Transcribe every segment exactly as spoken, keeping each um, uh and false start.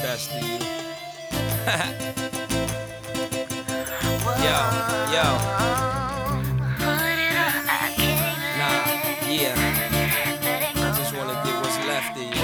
best of you. Yo, yo. Nah, yeah. I just wanna get what's left of you.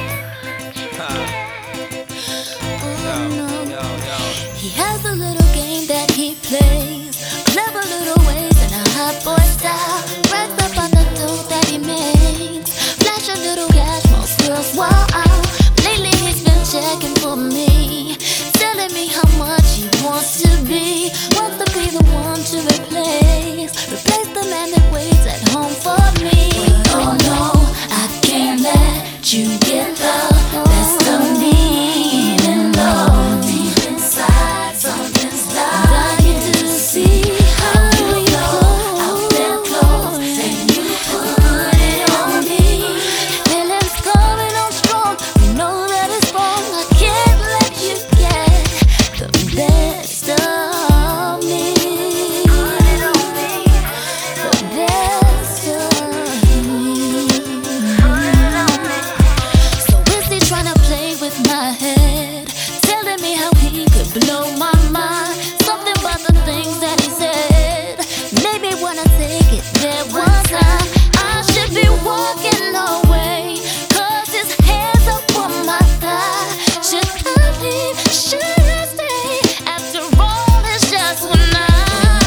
Yo, yo, yo. He has a little game that he plays, clever little ways and a hot boy style. Racks up on the dough that he makes, flash a little cash, most girls wow. Lately he's been checking for me, telling me how much he wants to be. Wants to be the one to replace, replace the man that waits at home for me. Oh no, I can't let you get the best of me and love. Deep inside, something's dying to see how you go out there close, and you put it on me. Feelings coming on strong, you know that it's wrong. I can't let you get the best of me. Put it on me, the best of me. Put it on me. So is he trying to play with my head, telling me how he could blow my mind? Something about the things that he said made me wanna take it there one time. I should be walking away, cause his hands up on my thigh. Should I leave? Should I stay? After all, it's just one night.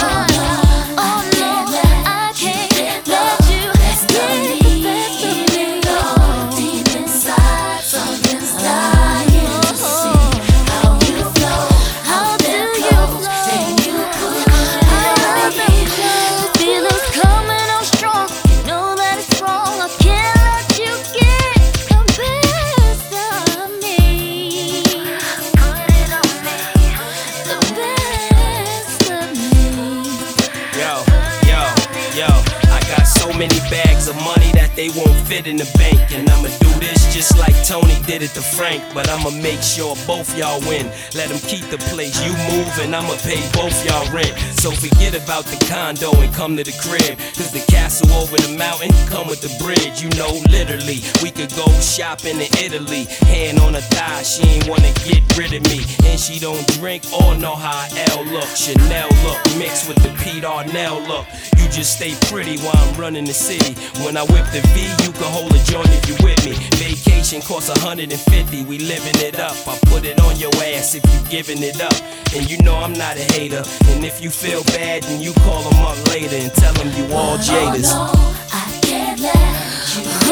Oh no, I can't let you get the best of me. Deep inside, something's dying to see how you flow. How do you flow? And you put it on me. The feeling's coming on strong, you know that it's wrong. I can't let you get the best of me. Put it on me, the best of me. Yo, yo, yo, I got so many bags of money that they won't fit in the bank. And I'ma do this just like Tony did it to Frank. But I'ma make sure both y'all win. Let them keep the place, you move and I'ma pay both y'all rent. So forget about the condo and come to the crib, cause the castle over the mountain come with the bridge. You know, literally, we could go shopping in Italy. Hand on her thigh, she ain't wanna get rid of me. And she don't drink or know how L look. Chanel look, mixed with the Pete Arnell look. You just stay pretty while I'm running the city. When I whip the V, you can hold a joint if you with me. Vacation costs a hundred and fifty, we living it up. I put it on your ass if you giving it up. And you know I'm not a hater. And if you feel bad, then you call them up later and tell them you all jaders. Oh no, I can't let you